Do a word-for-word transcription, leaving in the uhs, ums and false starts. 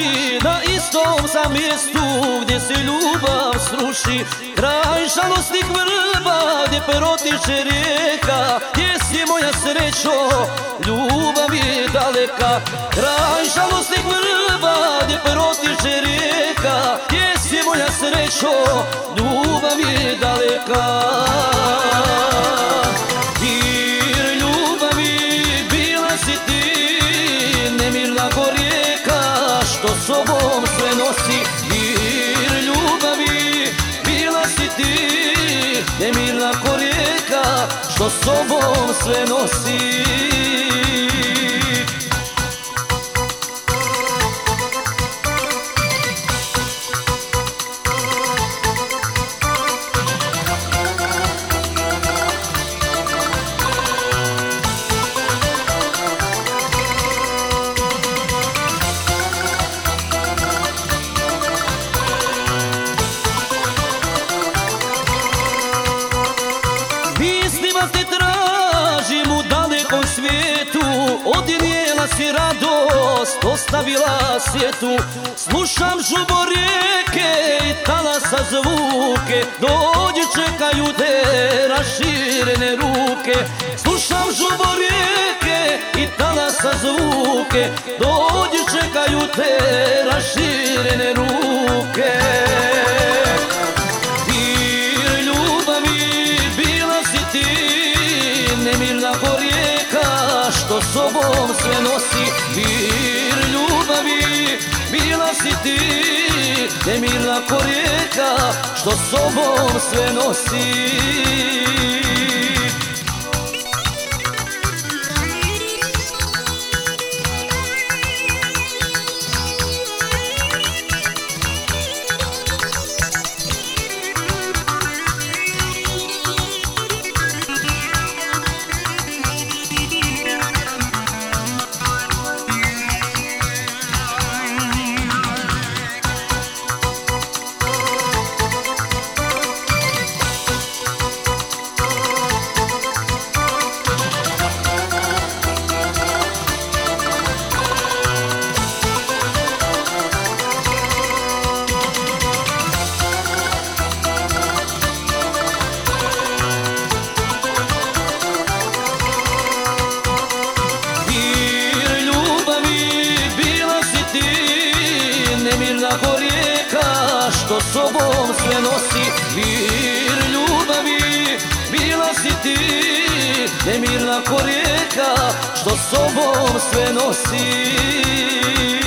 duši, na istom sam mjestu gdje se ljubav sruši. Kraj žalostnih vrba gdje perotiče rijeka, gdje si moja srećo, ljubav je daleka. Kraj žalostnih vrba gdje perotiče rijeka, gdje si moja srećo, ljubav je daleka. Dir ljubavi bila si ti, nemirna ko rijeka što sobom sve nosi. Dir ljubavi bila si ti, nemirna ko rijeka što sobom sve nosi. Te tražim u dalekom svijetu, odnijela si radost, ostavila svijetu. Slušam žubo rijeke i talasa zvuke, dođi čekaju te raširene ruke. Slušam žubo rijeke i talasa zvuke, dođi čekaju te raširene ruke. Nemirna ko rijeka što sobom sve nosi. Vir ljubavi bila si ti, nemirna ko rijeka što sobom sve nosi. Nemirna ko rijeka što sobom sve nosi. Vir ljubavi bila si ti, nemirna ko rijeka što sobom sve nosi.